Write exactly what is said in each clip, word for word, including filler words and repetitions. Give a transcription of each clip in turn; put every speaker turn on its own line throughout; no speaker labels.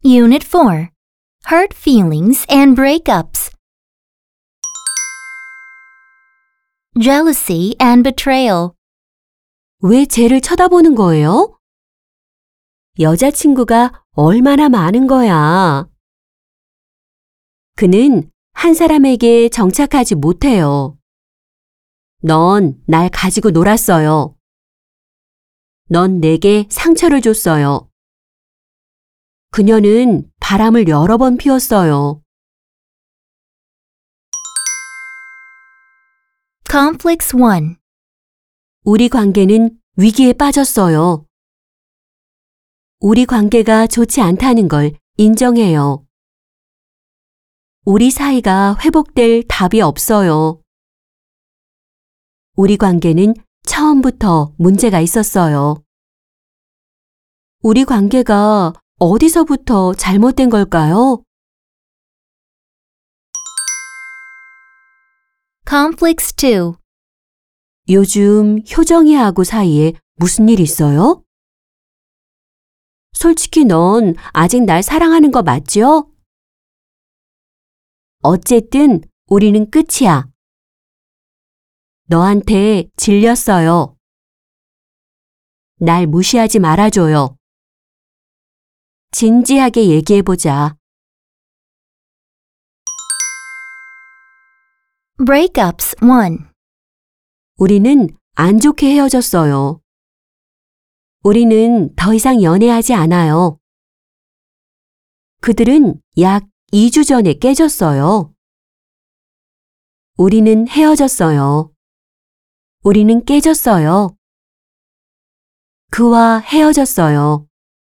Unit four. Hurt feelings and breakups. Jealousy and betrayal.
왜 쟤를 쳐다보는 거예요? 여자친구가 얼마나 많은 거야. 그는 한 사람에게 정착하지 못해요. 넌 날 가지고 놀았어요. 넌 내게 상처를 줬어요. 그녀는 바람을 여러 번 피웠어요.
Conflicts one.
우리 관계는 위기에 빠졌어요. 우리 관계가 좋지 않다는 걸 인정해요. 우리 사이가 회복될 답이 없어요. 우리 관계는 처음부터 문제가 있었어요. 우리 관계가 어디서부터 잘못된 걸까요?
Conflicts two.
요즘 효정이하고 사이에 무슨 일 있어요? 솔직히 넌 아직 날 사랑하는 거 맞죠? 어쨌든 우리는 끝이야. 너한테 질렸어요. 날 무시하지 말아줘요. 진지하게 얘기해보자.
Breakups one.
우리는 안 좋게 헤어졌어요. 우리는 더 이상 연애하지 않아요. 그들은 약 이 주 전에 깨졌어요. 우리는 헤어졌어요. 우리는 깨졌어요. 그와 헤어졌어요.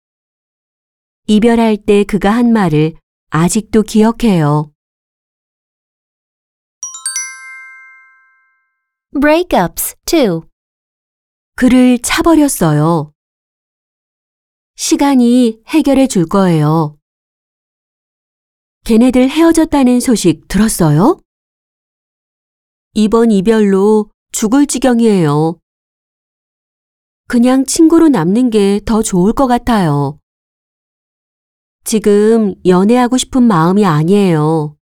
이별할 때 그가 한 말을 아직도 기억해요.
Breakups two.
그를 차버렸어요. 시간이 해결해 줄 거예요. 걔네들 헤어졌다는 소식 들었어요? 이번 이별로 죽을 지경이에요. 그냥 친구로 남는 게 더 좋을 것 같아요. 지금 연애하고 싶은 마음이 아니에요.